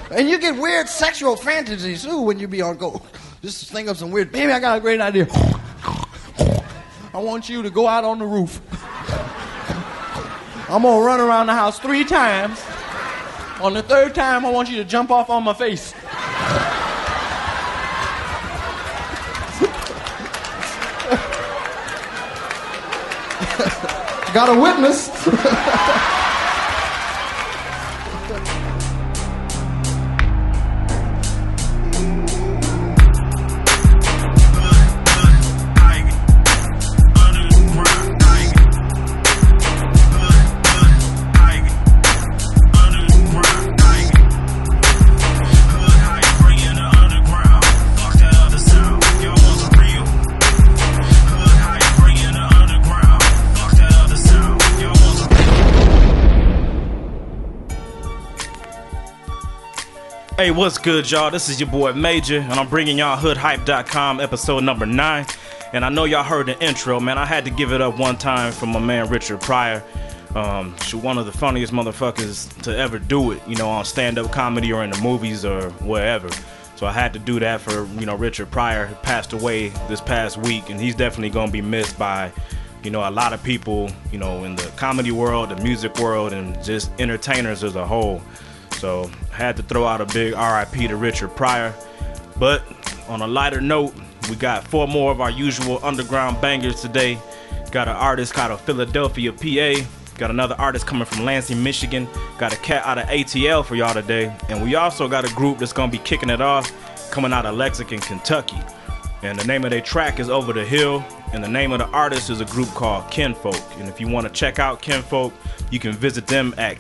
And you get weird sexual fantasies, too, when you be on go. Just think of some weird, baby, I got a great idea. I want you to go out on the roof. I'm going to run around the house 3 times. On the 3rd time, I want you to jump off on my face. Got a witness. Hey, what's good, y'all? This is your boy Major, and I'm bringing y'all HoodHype.com episode number 9. And I know y'all heard the intro, man. I had to give it up one time from my man Richard Pryor. One of the funniest motherfuckers to ever do it, you know, on stand-up comedy or in the movies or wherever. So I had to do that for, you know, Richard Pryor, who passed away this past week, and he's definitely gonna be missed by, you know, a lot of people, you know, in the comedy world, the music world, and just entertainers as a whole. So I had to throw out a big RIP to Richard Pryor. But on a lighter note, we got 4 more of our usual underground bangers today. Got an artist out of Philadelphia, PA. Got another artist coming from Lansing, Michigan. Got a cat out of ATL for y'all today. And we also got a group that's gonna be kicking it off coming out of Lexington, Kentucky. And the name of their track is Over the Hill. And the name of the artist is a group called Kinfolk. And if you want to check out Kinfolk, you can visit them at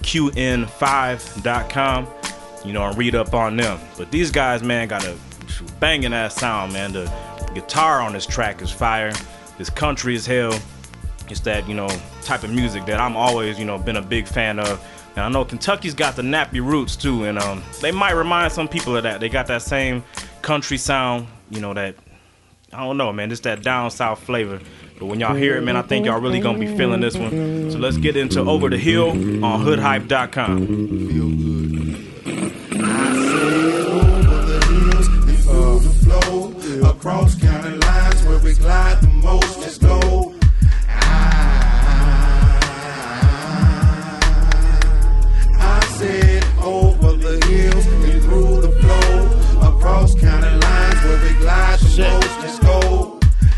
qn5.com, you know, and read up on them. But these guys, man, got a banging ass sound, man. The guitar on this track is fire. It's country as hell. It's that, you know, type of music that I'm always, you know, been a big fan of. And I know Kentucky's got the nappy roots too, and they might remind some people of that. They got that same country sound, you know, that, I don't know, man, just that down south flavor. But when y'all hear it, man, I think y'all really gonna be feeling this one. So let's get into Over the Hill on hoodhype.com. Feel good. I said over the hills and through the flow, across county lines where we glide the most. Let's go. I said over the hills and through the flow, across county lines where we glide the most. Let's go.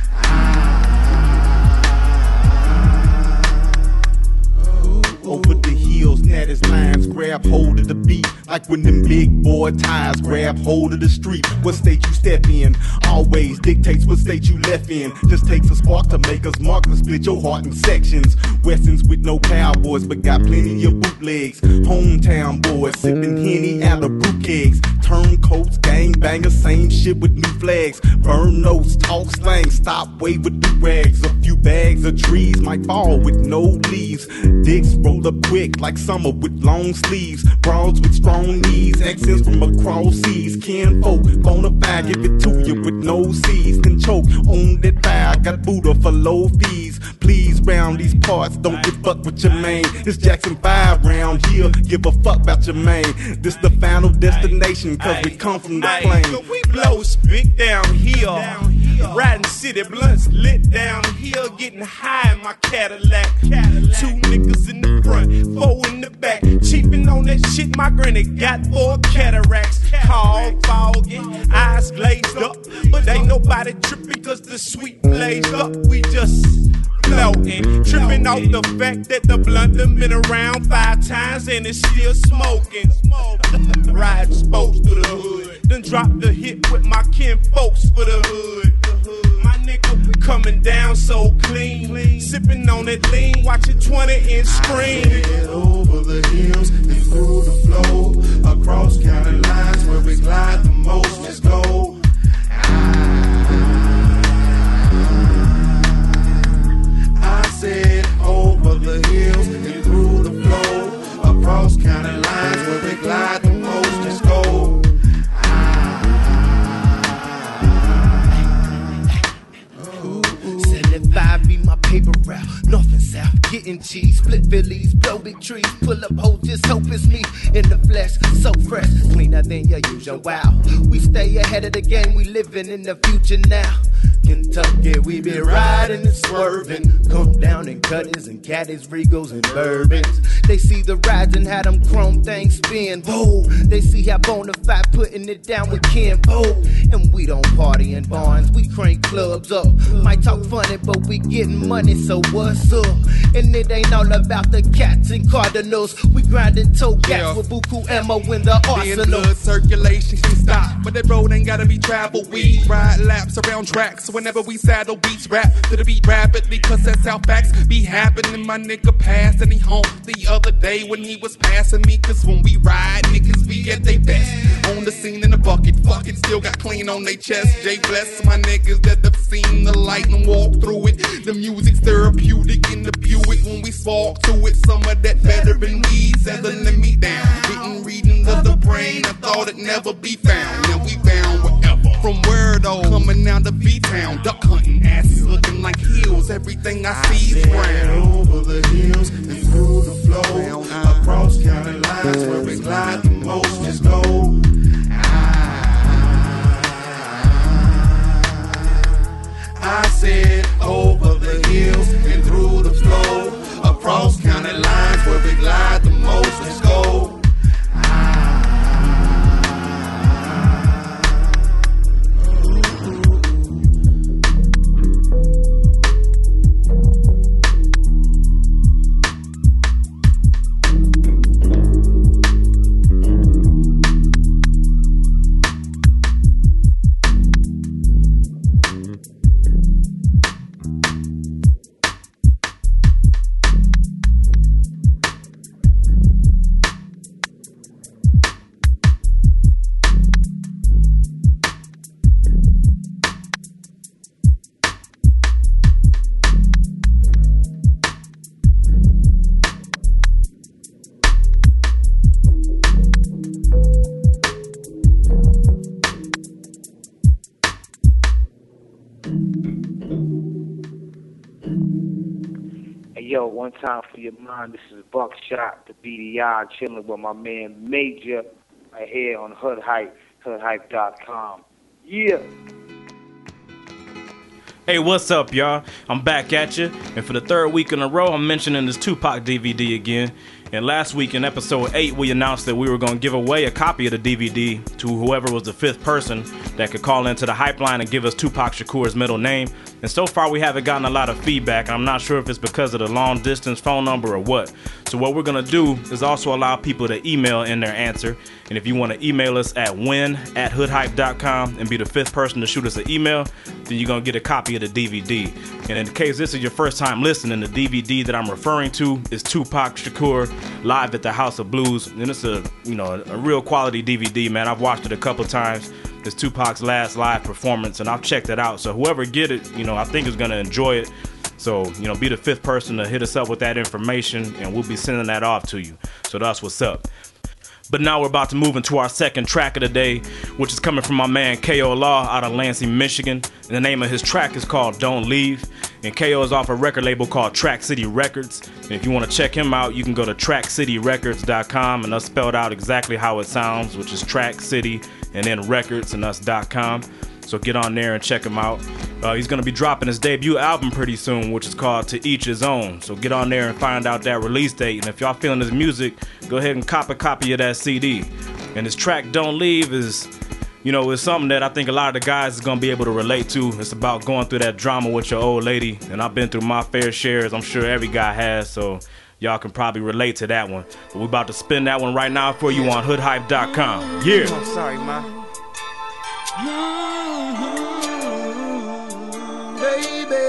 Over the hills, Natty's lines grab hold of the beat, like when them big boy ties grab hold of the street. What state you step in always dictates what state you left in. Just takes a spark to make us mark and split your heart in sections. Westerns with no cowboys, but got plenty of bootlegs. Hometown boys sipping Henny out of brew kegs. Turncoats, gangbangers, same shit with new flags. Burn notes, talk slang, stop wave with do rags. A few bags of trees might fall with no leaves. Dicks roll up quick like summer with long sleeves. Broads with strong knees, accents from across seas. Kinfolk, bonafide, give it to you with no C's. Can choke on that fire, got Buddha for low fees. Please round these parts, don't get fucked with your main. It's Jackson 5 round here, give a fuck about your main. This the final destination, cause we come from the plane. We blow spit down here. Riding city blunts lit down here, getting high in my Cadillac. 2 niggas in the front, 4 in the back. Cheaping on that shit my granny got 4 cataracts. Call foggy, eyes glazed up, but ain't nobody tripping cause the sweet blazed up. We just floating, tripping off the fact that the blunt done been around 5 times and it's still smoking. Riding spokes through the hood, then drop the hit with my kinfolks for the hood. My nigga coming down so clean, sipping on that lean, watching 20-inch screen. Over the hills and through the flow, across county lines where we glide the most. Let's go. I said over the hills and through the flow, across county lines where we glide the most. Let's go. 75 be my paper route, north and south, getting eating cheese, split Phillies, blow big trees, pull up hoes, just hope it's me in the flesh, so fresh, cleaner than your usual. Wow, we stay ahead of the game, we living in the future now. Kentucky, we be riding and swerving, come down in cutters and caddies, Regals and bourbons. They see the rides and how them chrome things spin. Whoa, they see how Bonafide putting it down with Ken. Whoa, and we don't party in barns, we crank clubs up. Might talk funny, but we getting money, so what's up? And it ain't all about the cats and cardinals. We grinding toe gaps with buku ammo in the arsenal. Blood circulation can stop, but that road ain't gotta be traveled. We ride laps around tracks whenever we saddle beats. Rap to the beat rapidly, cause that's how facts be happening. My nigga passed and he home the other day when he was passing me. Cause when we ride, niggas be at their best. On the scene in the bucket, fucking still got clean on their chest. Jay bless my niggas that have seen the light and walk through it. The music's therapeutic in the Buick when we spark to it. Some of that veteran weed settling me down. Hitting readings of the brain, I thought it'd never be found. Now we found wherever. From where though? Coming out of B-Town, duck hunting, asses looking like hills. Everything I see is round. Over the hills and through the flow, across county lines where we glide the most. Just go. I said over the hills and through the flow, across county lines where we glide the most. Let's go. Yo, one time for your mind, this is Buckshot, the BDI, chilling with my man Major, right here on Hood Hype, hoodhype.com. Yeah. Hey, what's up, y'all? I'm back at you, and for the third week in a row, I'm mentioning this Tupac DVD again. And last week in episode 8, we announced that we were going to give away a copy of the DVD to whoever was the 5th person that could call into the Hype line and give us Tupac Shakur's middle name. And so far, we haven't gotten a lot of feedback. I'm not sure if it's because of the long distance phone number or what. So what we're going to do is also allow people to email in their answer. And if you want to email us at win@hoodhype.com and be the 5th person to shoot us an email, then you're going to get a copy of the DVD. And in case this is your first time listening, the DVD that I'm referring to is Tupac Shakur Live at the House of Blues. And it's a real quality DVD, man. I've watched it a couple times. It's Tupac's last live performance, and I've checked it out. So whoever get it, I think is going to enjoy it. So, be the 5th person to hit us up with that information, and we'll be sending that off to you. So that's what's up. But now we're about to move into our second track of the day, which is coming from my man K.O. Law out of Lansing, Michigan. And the name of his track is called Don't Leave. And K.O. is off a record label called Track City Records. And if you want to check him out, you can go to trackcityrecords.com, and that's spelled out exactly how it sounds, which is Track City and then Records and us.com. So get on there and check him out. He's going to be dropping his debut album pretty soon, which is called To Each His Own. So get on there and find out that release date. And if y'all feeling his music, go ahead and cop a copy of that CD. And his track Don't Leave is, is something that I think a lot of the guys is going to be able to relate to. It's about going through that drama with your old lady. And I've been through my fair shares. I'm sure every guy has. So y'all can probably relate to that one. But we're about to spin that one right now for you on hoodhype.com. Yeah. I'm sorry, ma. Baby,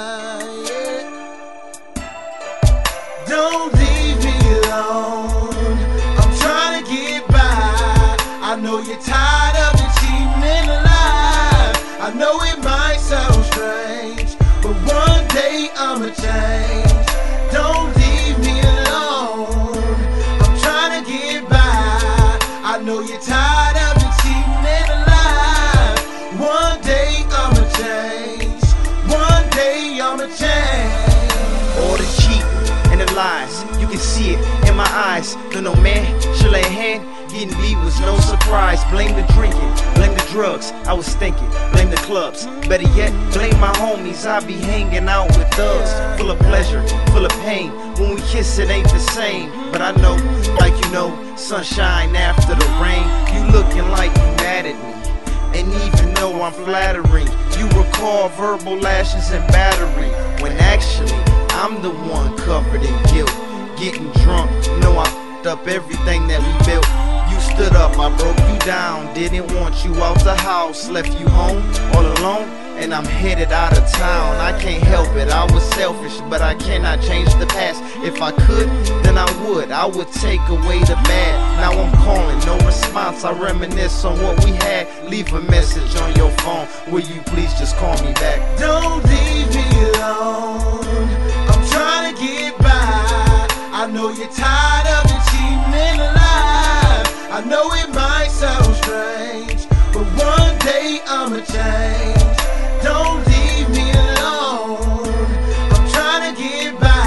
don't leave me alone. I'm trying to get by. I know you're tired of the cheating and the lies. I know it might sound strange, but one day I'ma change. Don't leave me alone. I'm trying to get by. I know you're tired of the cheating and the lies. One day I'ma change. One day I'ma change. All the cheating lies. You can see it in my eyes. No man should lay a hand. Getting beat was no surprise. Blame the drinking, blame the drugs. I was thinking, blame the clubs. Better yet, blame my homies. I be hanging out with thugs, full of pleasure, full of pain. When we kiss, it ain't the same. But I know, like you know, sunshine after the rain. You looking like you mad at me. And even though I'm flattering, you recall verbal lashes and battery, when actually I'm the one covered in guilt. Getting drunk, know I f***ed up everything that we built. You stood up, I broke you down. Didn't want you out the house, left you home all alone. And I'm headed out of town. I can't help it, I was selfish, but I cannot change the past. If I could, then I would take away the bad. Now I'm calling, no response, I reminisce on what we had. Leave a message on your phone, will you please just call me back? Don't leave me alone, I'm trying to get by. I know you're tired of the cheating and the lies. I know it might sound strange, but one day I'ma change. Don't leave me alone, I'm trying to get by.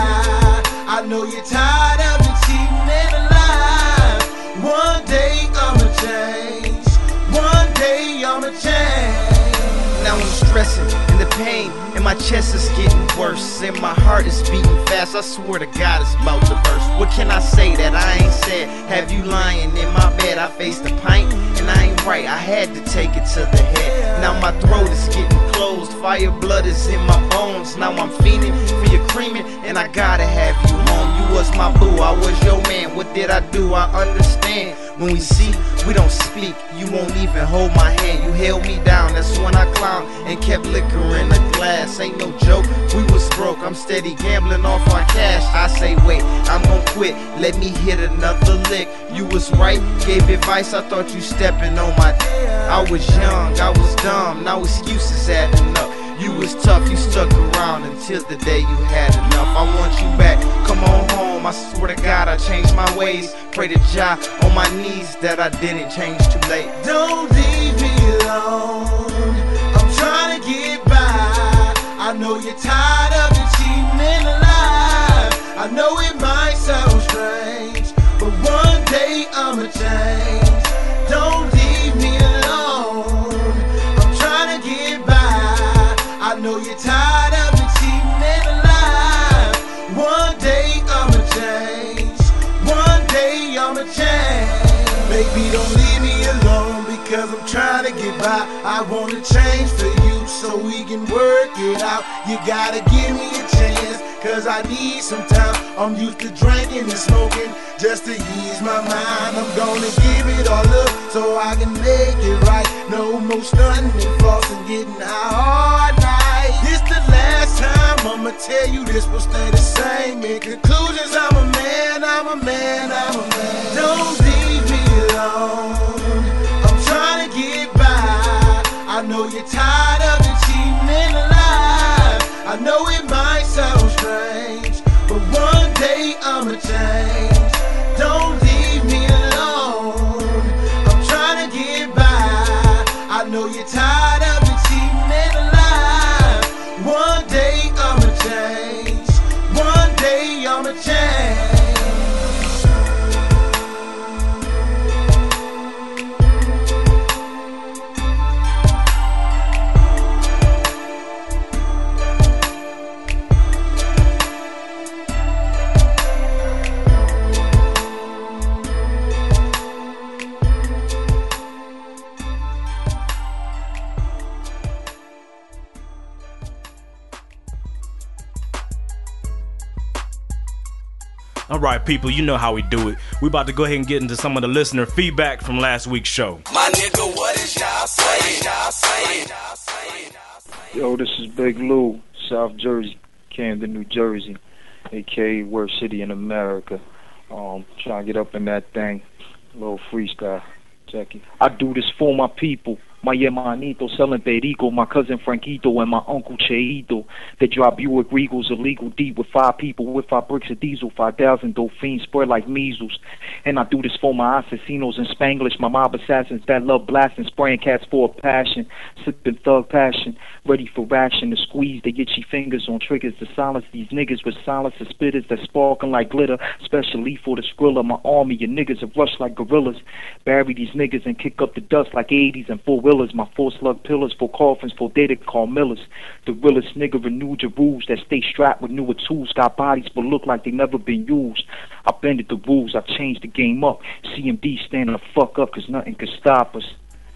I know you're tired of the cheating and the lies. One day I'ma change, one day I'ma change. Now I'm stressing, and the pain in my chest is getting worse, and my heart is beating fast. I swear to God it's about to burst. What can I say that I ain't said? Have you lying in my bed? I faced a pint, and I ain't right, I had to take it to the head. Now my throat is getting closed, fire blood is in my bones. Now I'm fiending for your creaming, and I gotta have you home. You was my boo, I was your man. What did I do? I understand. When we see, we don't speak. You won't even hold my hand. You held me down, that's when I clowned and kept liquor in the glass. Ain't no joke, we was broke. I'm steady gambling off our cash. I say wait, I'm gon' quit, let me hit another lick. You was right, gave advice, I thought you stepping on my I was young, I was dumb, now excuses adding up. You was tough, you stuck around until the day you had enough. I want you back, come on home. I swear to God I changed my ways. Pray to Jah on my knees that I didn't change too late. Don't leave me alone, I'm trying to get by. I know you're tired of the cheating and the lies. I know it might sound strange, but one day I'ma change. Don't leave me alone, I'm trying to get by. I know you're tired of the cheating and the lies. One day I'ma change, one day I'ma change. Baby, don't leave me alone, because I'm trying to get by. I wanna change for you so we can work it out. You gotta give me a chance, cause I need some time. I'm used to drinking and smoking just to ease my mind. I'm gonna give it all up so I can make it right. No more stunting and flossing, getting high all night. This the last time I'ma tell you this will stay the same. In conclusions, I'm a man, I'm a man, I'm a man. Don't leave me alone, I'm trying to get by. I know you're tired of the cheating and the lies. I know it might sound strange, but one day I'ma change. Don't leave me alone, I'm trying to get by. I know you're tired of the cheating and the lies. One day I'ma change, one day I'ma change. All right, people, you know how we do it. We about to go ahead and get into some of the listener feedback from last week's show. My nigga, what is y'all saying? Yo, this is Big Lou, South Jersey, Camden, New Jersey, aka worst city in America. Trying to get up in that thing, little freestyle. Check it. I do this for my people, My hermanito selling perico, my cousin Franquito, and my uncle Cheito. They drive Buick Regals illegal deep with 5 people with 5 bricks of diesel, 5,000 dolphins spread like measles. And I do this for my assassinos in Spanglish, my mob assassins that love blasting, spraying cats for a passion, sipping thug passion, ready for action to squeeze the itchy fingers on triggers to silence these niggas with silence of spitters that sparkling like glitter, especially for the skrilla. My army of niggas have rushed like gorillas, bury these niggas and kick up the dust like 80s and 4-wheelers. My 4-slug pillars for coffins for data call millers. The realest nigga renewed your rules that stay strapped with newer tools, got bodies but look like they never been used. I bended the rules, I changed the game up. CMD standing the fuck up cause nothing can stop us.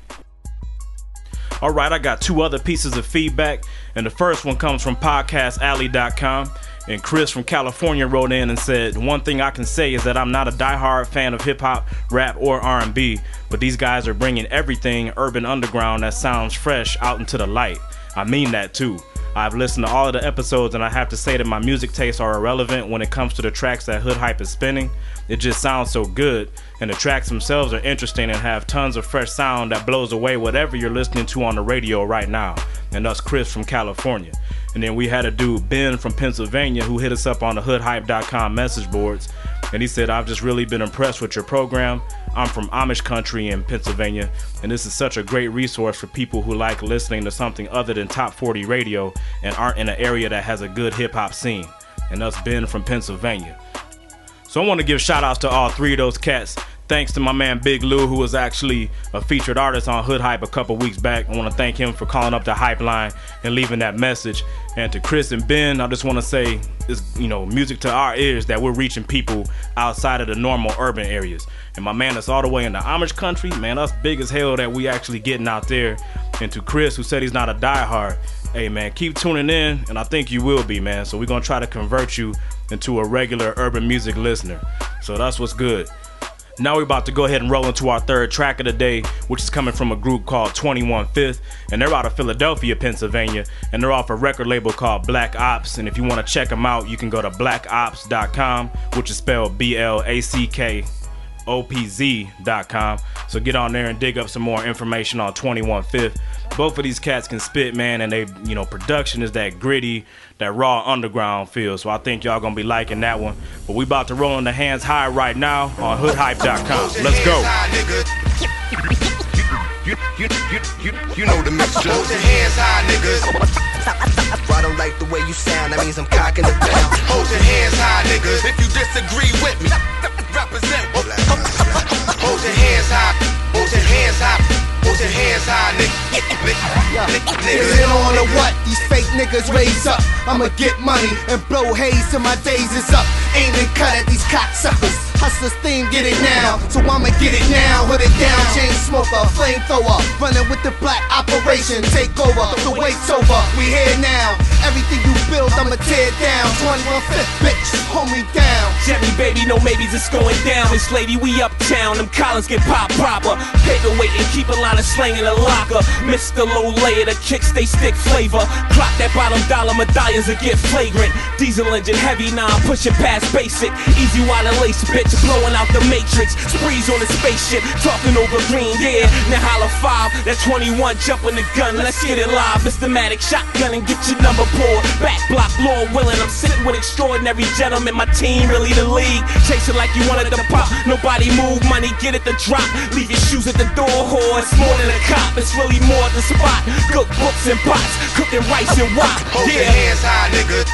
Alright, I got 2 other pieces of feedback, and the first one comes from podcastalley.com. And Chris from California wrote in and said, one thing I can say is that I'm not a diehard fan of hip-hop, rap, or R&B, but these guys are bringing everything urban underground that sounds fresh out into the light. I mean that too. I've listened to all of the episodes and I have to say that my music tastes are irrelevant when it comes to the tracks that Hood Hype is spinning. It just sounds so good, and the tracks themselves are interesting and have tons of fresh sound that blows away whatever you're listening to on the radio right now. And that's Chris from California. And then we had a dude, Ben from Pennsylvania, who hit us up on the hoodhype.com message boards. And he said, I've just really been impressed with your program. I'm from Amish country in Pennsylvania, and this is such a great resource for people who like listening to something other than top 40 radio and aren't in an area that has a good hip-hop scene. And that's Ben from Pennsylvania. So I want to give shout outs to all 3 of those cats. Thanks to my man Big Lou, who was actually a featured artist on Hood Hype a couple weeks back. I want to thank him for calling up the Hype line and leaving that message. And to Chris and Ben, I just want to say it's, music to our ears that we're reaching people outside of the normal urban areas. And my man that's all the way in the Amish country, man, that's big as hell that we actually getting out there. And to Chris, who said he's not a diehard, hey man, keep tuning in, and I think you will be, man. So we're going to try to convert you into a regular urban music listener. So that's what's good. Now we're about to go ahead and roll into our 3rd track of the day, which is coming from a group called 21 Fifth, and they're out of Philadelphia, Pennsylvania, and they're off a record label called Black Ops. And if you want to check them out, you can go to blackops.com, which is spelled BLACKOPZ.com. So get on there and dig up some more information on 21 Fifth. Both of these cats can spit, man, and they, production is that gritty, that raw underground feel. So I think y'all gonna be liking that one. But we about to roll in the Hands High right now on hoodhype.com. Let's go. You know the mixture. Hold your hands high, niggas. I don't like the way you sound, that means I'm cocking the bell. Hold your hands high, niggas. If you disagree with me, represent. Hold your hands high. Hold your hands high. Hold your hands high, nigga. Is it on or what? These fake niggas raise up. I'ma get money and blow haze till my days is up. Aim and cut at these cocksuckers. Hustlers theme, get it now. So I'ma get it now. Put it down, chain smoker, flamethrower. Running with the black operation. Take over, the wait's over. We here now. Everything you build, I'ma tear down. 21 Fifth, bitch, hold me down. Jemmy, baby, no maybes, it's going down. This lady, we uptown. Them collars get pop proper. Paperweight and keep a line of slang in the locker. Mr. Low Layer, the kicks, they stick flavor. Clock that bottom dollar medallions that get flagrant. Diesel engine heavy, now I'm pushing past basic. Easy while the lace, bitch, blowing out the matrix. Sprees on the spaceship, talking over green, yeah. Now holla 5, that 21, jumping the gun, let's get it live. Systematic shotgun and get your number pulled. Back block, Lord willing, I'm sitting with extraordinary gentlemen. My team really the league. Chasing like you wanted to pop. Nobody move, money, get it to drop. Leave your shoes at the door, whore. It's more than a cop, it's really more than spot. Cook books and pots, cooking rice and wok. Hold your hands high, nigga.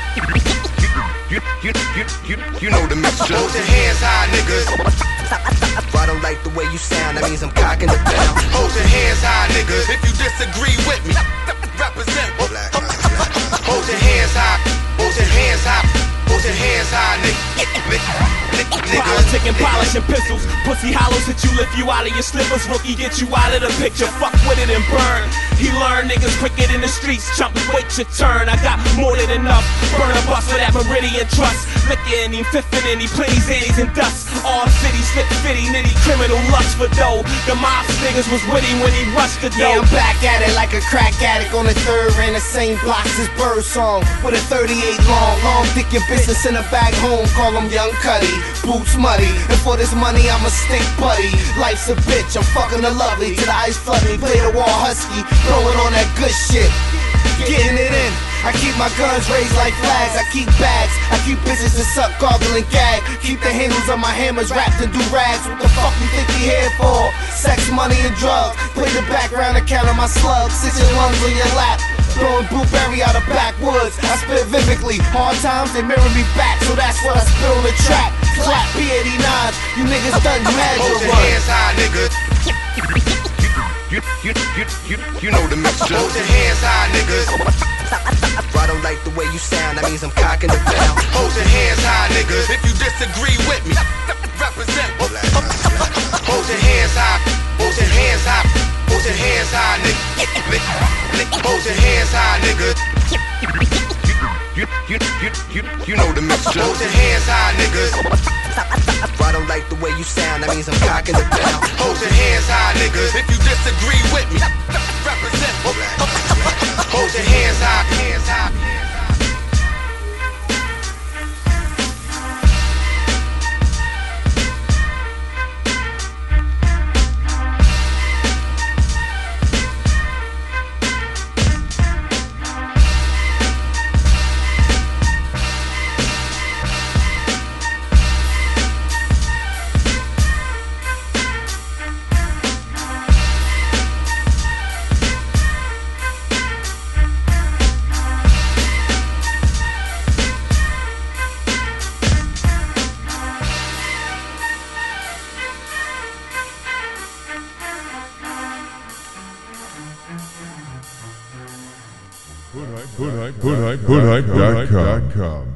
You know the mixture. Hold your hands high, niggas. I don't like the way you sound, that means I'm cocking the bell. Hold your hands high, niggas. If you disagree with me, represent. Hold your hands high. Hold your hands high. Hold your hands high, nigga. Politic and polishing pistols. Pussy hollows hit you, lift you out of your slippers. Rookie, get you out of the picture. Fuck with it and burn. He learned niggas quicker than the streets. Jump, wait your turn. I got more than enough. Burn a bus for that Meridian Trust. Liquor in him, fiffin' in him, plenty zannies and dust. All city, slip fitty, nitty, criminal lust for dough. The mob niggas was with him when he rushed the dough. Yeah, I'm back at it like a crack addict on the third in the same blocks as Birdsong with a 38 long dick your business in a bag home. Call him Young Cuddy, boots muddy, and for this money I'm a stick buddy. Life's a bitch, I'm fucking the lovely to the ice flooding. Play the wall husky, throwing on that good shit, getting it in. I keep my guns raised like flags, I keep bags, I keep bitches to suck, gargle and gag. Keep the handles of my hammers wrapped in do-rags. What the fuck you think we here for? Sex, money, and drugs. Play the background account of my slugs. Sit your lungs on your lap, throwing blueberry out of backwoods. I spit vividly, hard times they mirror me back, so that's what I spit on the track. Clap P89, you niggas done mad. Hold your hands high, niggas. You know the mixture. Hold your hands high, niggas. I don't like the way you sound, that means I'm cocking the down. Hold your hands high, niggas. If you disagree with me, represent. Hold your hands high. Hold your hands high. Hold your hands high, nigga. Hold your hands high, nigga. You know the mixture. Hold your hands high, niggas. I don't like the way you sound, that means I'm cocking the down. Hold your hands high, niggas. If you disagree with me, represent. Hold your hands high, hands high. Hoodhype.com.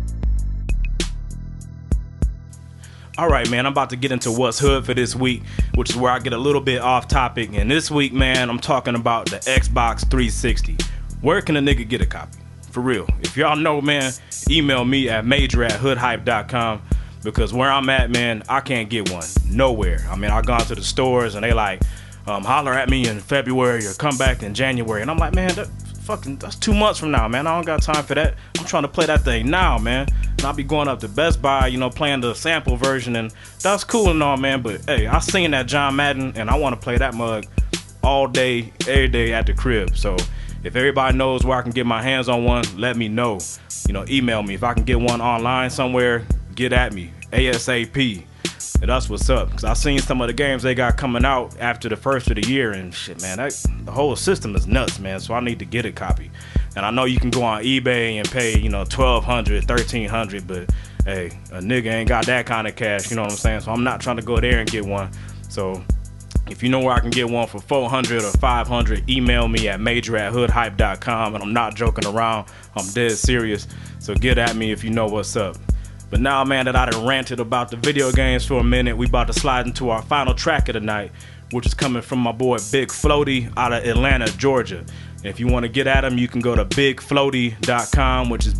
Alright, man, I'm about to get into what's hood for this week, which is where I get a little bit off topic. And this week, man, I'm talking about the Xbox 360. Where can a nigga get a copy? For real. If y'all know, man, email me at major@hoodhype.com, because where I'm at, man, I can't get one. Nowhere. I mean, I've gone to the stores and they like, holler at me in February or come back in January. And I'm like, man, that's 2 months from now, man. I don't got time for that. I'm trying to play that thing now, man. And I'll be going up to Best Buy, you know, playing the sample version, and that's cool and all, man. But hey, I seen that John Madden, and I want to play that mug all day, every day at the crib. So if everybody knows where I can get my hands on one, let me know. You know, email me. If I can get one online somewhere, get at me ASAP. And that's what's up, because I seen some of the games they got coming out after the first of the year, and shit, man, the whole system is nuts, man. So I need to get a copy. And I know you can go on eBay and pay, you know, $1,200, $1,300, but hey, a nigga ain't got that kind of cash, you know what I'm saying? So I'm not trying to go there and get one. So if you know where I can get one for $400 or $500, email me at major@hoodhype.com, and I'm not joking around. I'm dead serious. So get at me if you know what's up. But now, man, that I done ranted about the video games for a minute, we about to slide into our final track of the night, which is coming from my boy Big Floaty out of Atlanta, Georgia. And if you want to get at him, you can go to bigfloaty.com, which is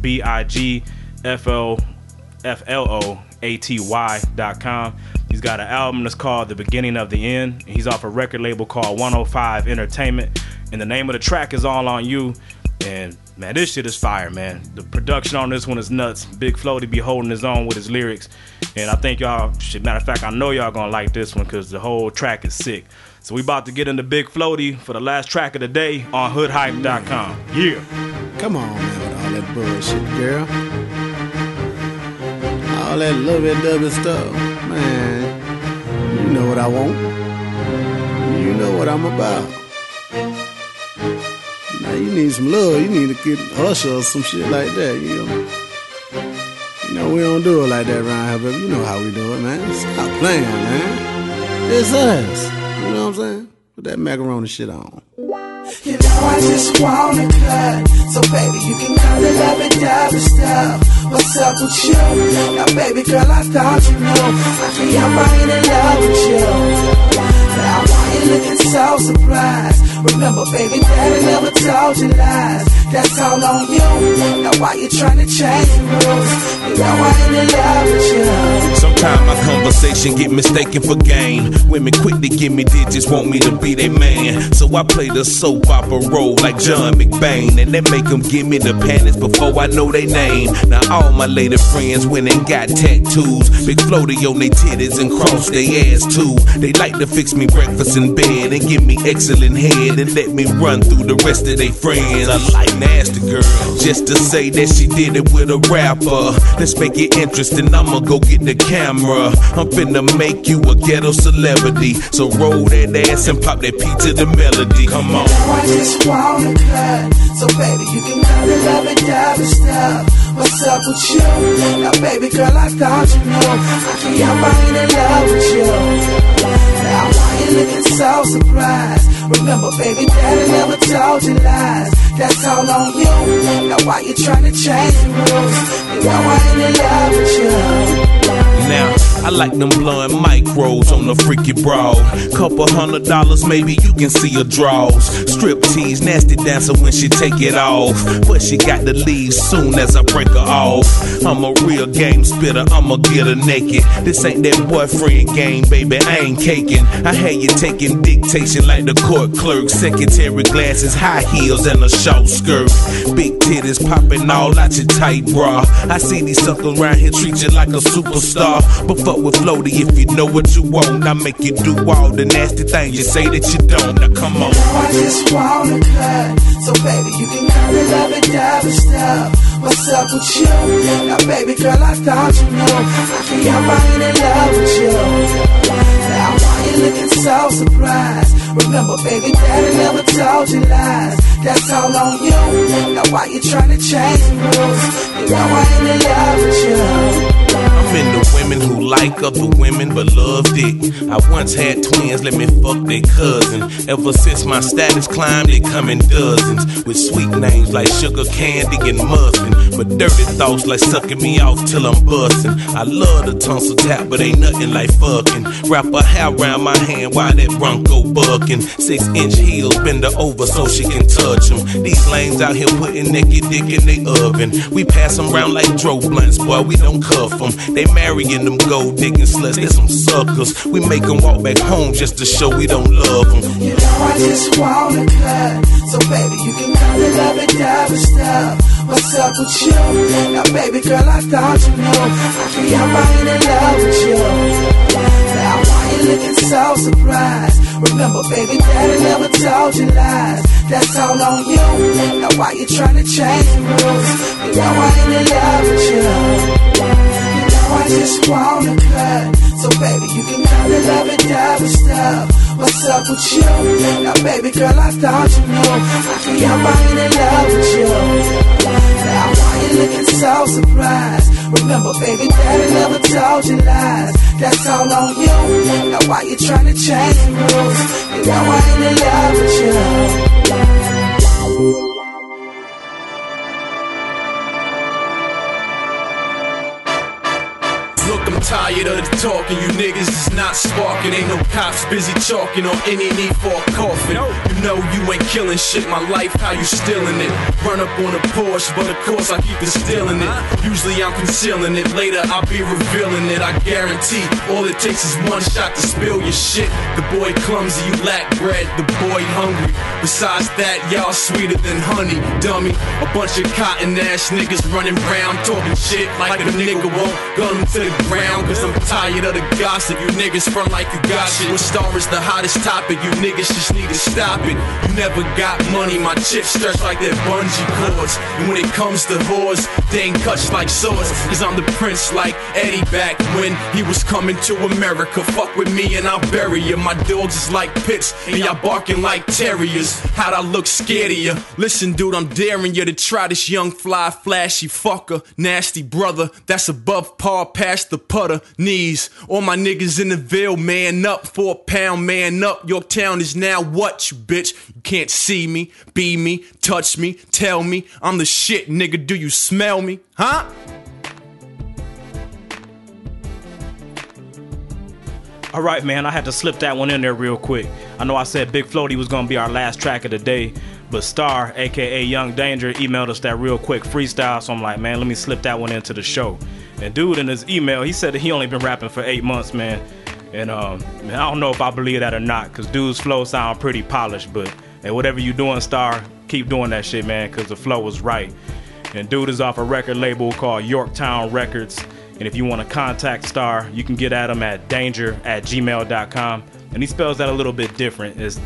BIGFLOATY.com. He's got an album that's called The Beginning of the End. And he's off a record label called 105 Entertainment. And the name of the track is All On You. And man, this shit is fire, man. The production on this one is nuts. Big Floaty be holding his own with his lyrics. And I think y'all, matter of fact, I know y'all gonna like this one because the whole track is sick. So we about to get into Big Floaty for the last track of the day on hoodhype.com. Yeah. Come on, man, with all that bullshit, girl. All that lovey-dovey stuff. Man, you know what I want. You know what I'm about. Now you need some love. You need to get Usher or some shit like that, you know. You know, we don't do it like that around here, baby. You know how we do it, man. Stop playing, man. It's us. You know what I'm saying? Put that macaroni shit on. You know I just wanna cut, so baby you can call it lovey-dovey stuff. What's up with you? Now baby girl, I thought you knew I think I'm right in love with you. Now why you looking so surprised? Remember, baby, daddy never told you lies. That's all on you. Now why you trying to change the rules? You know I ain't in love with you. Sometimes my conversation get mistaken for game. Women quick to give me digits, want me to be their man. So I play the soap opera role like John McBain, and they make them give me the panties before I know their name. Now all my lady friends went and got tattoos, big floaty on their titties and cross their ass too. They like to fix me breakfast in bed and give me excellent head and let me run through the rest of their friends. I like nasty girls, just to say that she did it with a rapper. Let's make it interesting, I'ma go get the camera. I'm finna make you a ghetto celebrity, so roll that ass and pop that P to the melody. Come on. I just wanna cut, so baby you can come to love and dive and stuff. What's up with you? Now baby girl, I thought you knew I can't help I ain't in love with you. Now why you looking so surprised? Remember baby, daddy never told you lies. That's all on you. Now why you trying to change the rules? You know I ain't in love with you. Now, I like them blowing micros on the freaky broad. Couple $100, maybe you can see her draws. Strip tease, nasty dancer when she take it off. But she got to leave soon as I break her off. I'm a real game spitter, I'ma get her naked. This ain't that boyfriend game, baby, I ain't caking. I had you taking dictation like the court clerk. Secretary glasses, high heels, and a short skirt. Big titties popping all out your tight bra. I see these suckers around here treat you like a superstar. But fuck with Floaty if you know what you want. I make you do all the nasty things you say that you don't. Now come on. I just wanna cut, so baby you can come to love and dive and stuff. What's up with you? Now baby girl, I thought you knew I can't help I ain't in love with you. Now why you looking so surprised? Remember baby, daddy never told you lies. That's all on you. Now why you trying to change the rules? You know I ain't in love with you. I'm into women who like other women but love dick. I once had twins, let me fuck their cousin. Ever since my status climbed, they come in dozens, with sweet names like Sugar Candy and Muffin, but dirty thoughts like sucking me off till I'm bustin'. I love the tonsil tap, but ain't nothing like fucking. Wrap a hair around my hand while that Bronco bucking. 6-inch heels, bend her over so she can touch them. These lames out here putting naked dick in they oven. We pass them round like dro blunts, boy, we don't cuff them. They marrying them gold digging sluts, they some suckers. We make them walk back home just to show we don't love them. You know I just wanna cut, so baby you can come to love and dive and stuff. What's up with you? Now baby girl, I thought you knew I can't help I ain't in love with you. Now why you looking so surprised? Remember baby, daddy never told you lies. That's all on you. Now why you trying to change the rules? You know I ain't in love with you. I just wanna cut, so baby you can come to love and dive and stuff. What's up with you? Now baby girl, I thought you knew I can't help I ain't in love with you. Now why you looking so surprised? Remember baby, daddy never told you lies. That's all on you. Now why you trying to change the rules? You know I ain't in love with you. Look, I'm tired of the talking, you niggas is not sparking. Ain't no cops busy chalking on any need for a coffin. You know you ain't killing shit, my life, how you stealing it? Run up on a Porsche, but of course I keep stealing it. Usually I'm concealing it, later I'll be revealing it. I guarantee, all it takes is one shot to spill your shit. The boy clumsy, you lack bread, the boy hungry. Besides that, y'all sweeter than honey, dummy. A bunch of cotton ass niggas running round talking shit like a nigga won't gun them to the ground. Cause I'm tired of the gossip, you niggas front like you got shit. What star is the hottest topic, you niggas just need to stop it. You never got money, my chips stretch like that bungee cords. And when it comes to whores, they ain't cuts like swords. Cause I'm the prince like Eddie back when he was coming to America. Fuck with me and I'll bury you. My dogs is like pits and y'all barking like terriers. How'd I look scared of you? Listen dude, I'm daring you to try this young fly flashy fucker. Nasty brother, that's above par past the putter knees. All my niggas in the Ville, man up. 4 pound, man up. Yorktown is now what, you bitch? You can't see me, be me, touch me, tell me I'm the shit, nigga. Do you smell me? Huh? All right, man, I had to slip that one in there real quick. I know I said Big Floaty was going to be our last track of the day, but Star, a.k.a. Young Danger, emailed us that real quick freestyle, so I'm like, man, let me slip that one into the show. And dude, in his email, he said that he only been rapping for 8 months, man. And man, I don't know if I believe that or not, because dude's flow sound pretty polished, but hey, whatever you doing, Star, keep doing that shit, man, because the flow was right. And dude is off a record label called Yorktown Records. And if you want to contact Star, you can get at him at danger@gmail.com. And he spells that a little bit different. It's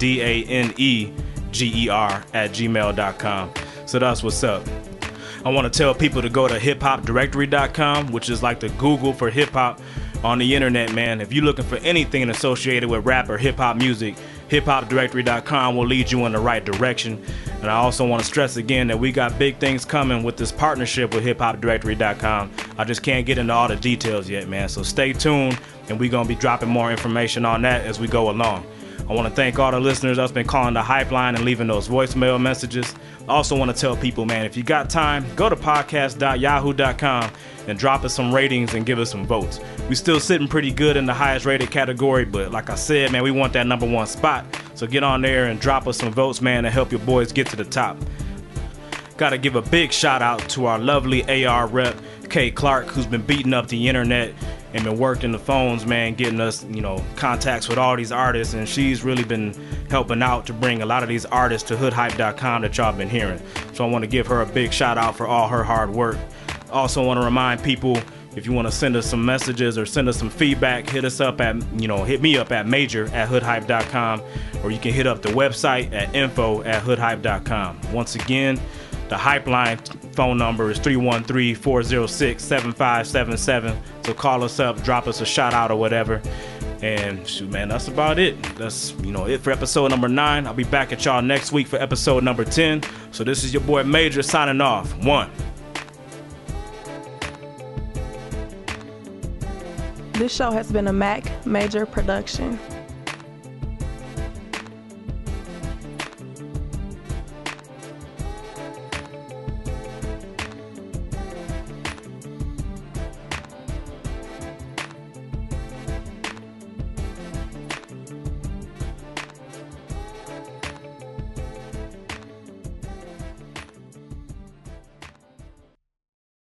DANEGER@gmail.com. So that's what's up. I want to tell people to go to hiphopdirectory.com, which is like the Google for hip hop on the internet, man. If you're looking for anything associated with rap or hip hop music, hiphopdirectory.com will lead you in the right direction. And I also want to stress again that we got big things coming with this partnership with hiphopdirectory.com. I just can't get into all the details yet, man. So stay tuned, and we're going to be dropping more information on that as we go along. I want to thank all the listeners that's been calling the Hype Line and leaving those voicemail messages. I also want to tell people, man, if you got time, go to podcast.yahoo.com and drop us some ratings and give us some votes. We still sitting pretty good in the highest rated category, but like I said, man, we want that #1 spot. So get on there and drop us some votes, man, and help your boys get to the top. Got to give a big shout out to our lovely AR rep, Kay Clark, who's been beating up the internet and been working the phones, man, getting us, contacts with all these artists. And she's really been helping out to bring a lot of these artists to hoodhype.com that y'all been hearing. So I want to give her a big shout out for all her hard work. Also want to remind people, if you want to send us some messages or send us some feedback, hit us up at, hit me up at major@hoodhype.com, or you can hit up the website at info@hoodhype.com. Once again, the Hype Line phone number is 313-406-7577. So call us up, drop us a shout out or whatever. And shoot, man, that's about it. That's, it for episode number 9. I'll be back at y'all next week for episode number 10. So this is your boy Major signing off. 1. This show has been a Mac Major production.